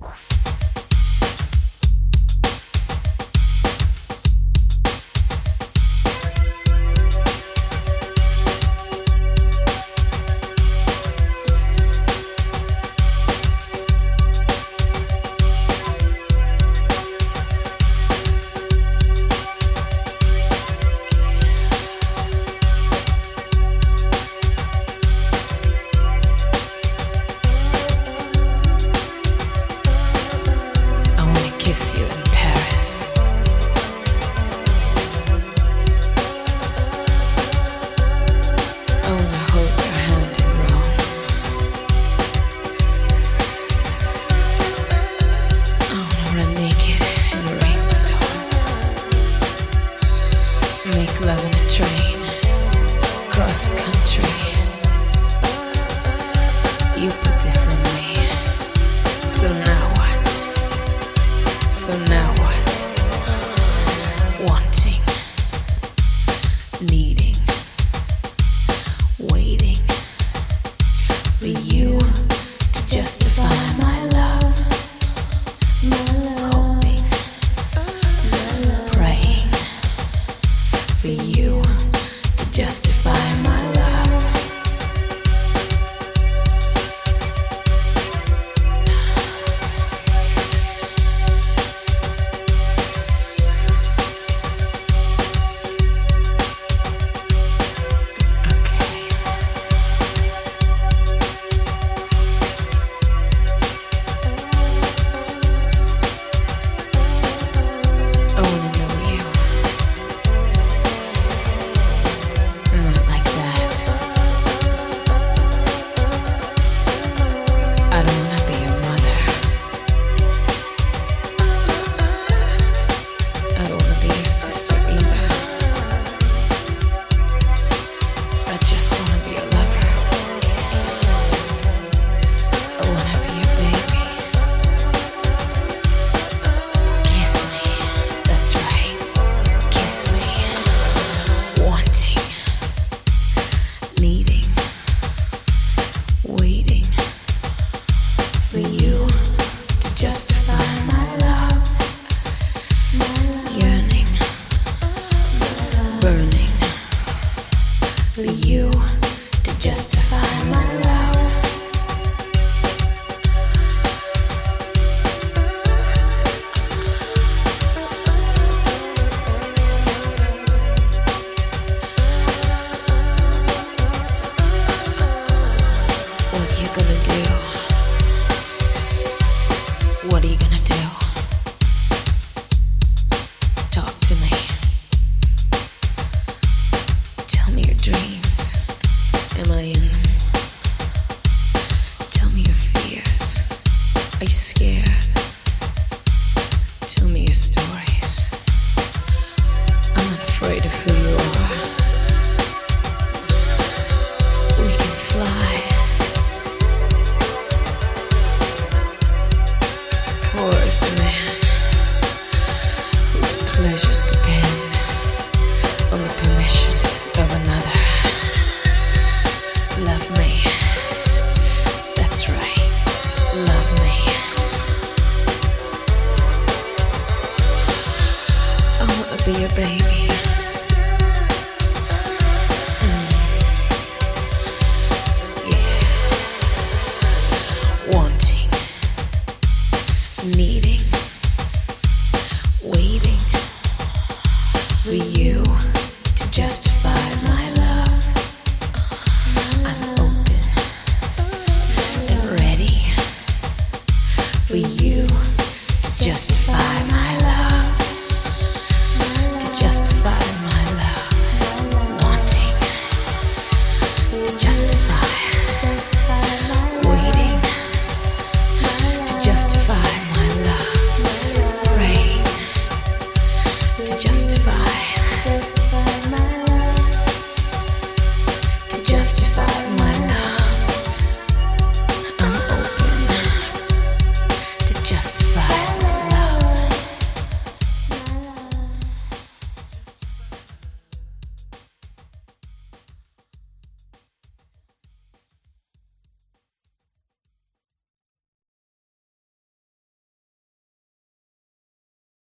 Kiss you in Paris. I wanna hold your hand in Rome. I wanna run naked in a rainstorm. Make love in a train, cross country. You put this on me. So now what? So now what? Wanting, needing, waiting for you to justify my love. Hoping, praying for you to justify my love. For you to justify my love. What are you gonna do? What are you gonna do? Talk to me. Tell me your dreams. Am I in them? Tell me your fears. Are you scared? Tell me your stories. I'm not afraid of who you are. We can fly. Poor is the man whose pleasures depend on the permission of another. Love me. That's right. Love me. I wanna be your baby. Yeah. Wanting, needing, waiting for you to justify my love. I'm open and ready for you to justify my